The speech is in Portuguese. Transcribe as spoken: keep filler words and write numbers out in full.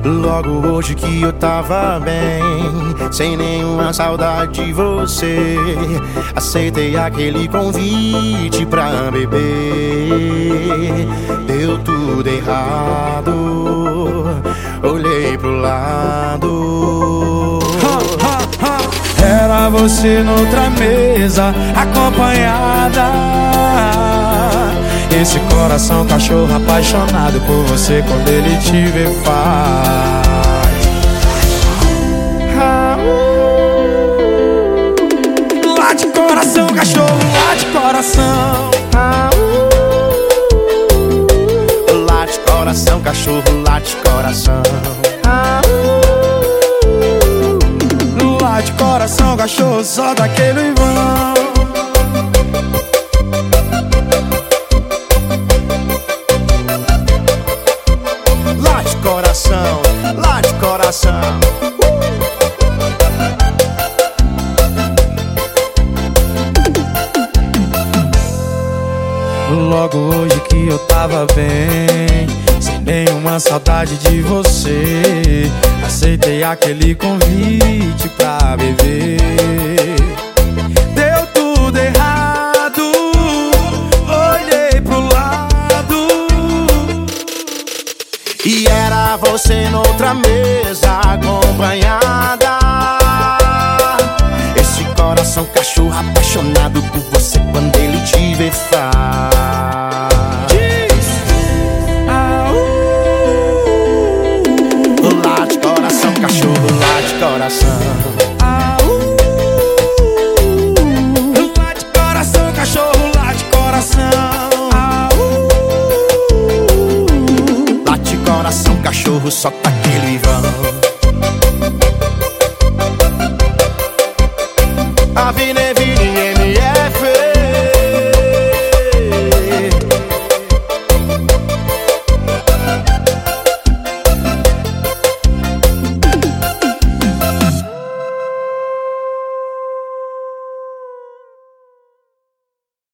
Logo hoje que eu tava bem, sem nenhuma saudade de você, aceitei aquele convite pra beber. Deu tudo errado, olhei pro lado. Era você noutra mesa, acompanhada. Esse coração cachorro apaixonado por você, quando ele te vê faz late coração, cachorro, late coração. Late coração, cachorro, late coração. Late coração, cachorro, só daquele vão. Late coração, late coração. Logo hoje que eu tava bem, sem nenhuma saudade de você, aceitei aquele convite pra beber. Deu tudo errado, olhei pro lado. E era você noutra mesa, acompanhada. Esse coração cachorro apaixonado por você, quando ele te vê faz late coração, cachorro, late coração. Late coração, cachorro, late coração. Late coração, cachorro, só tá aquele vão. A vida é vida.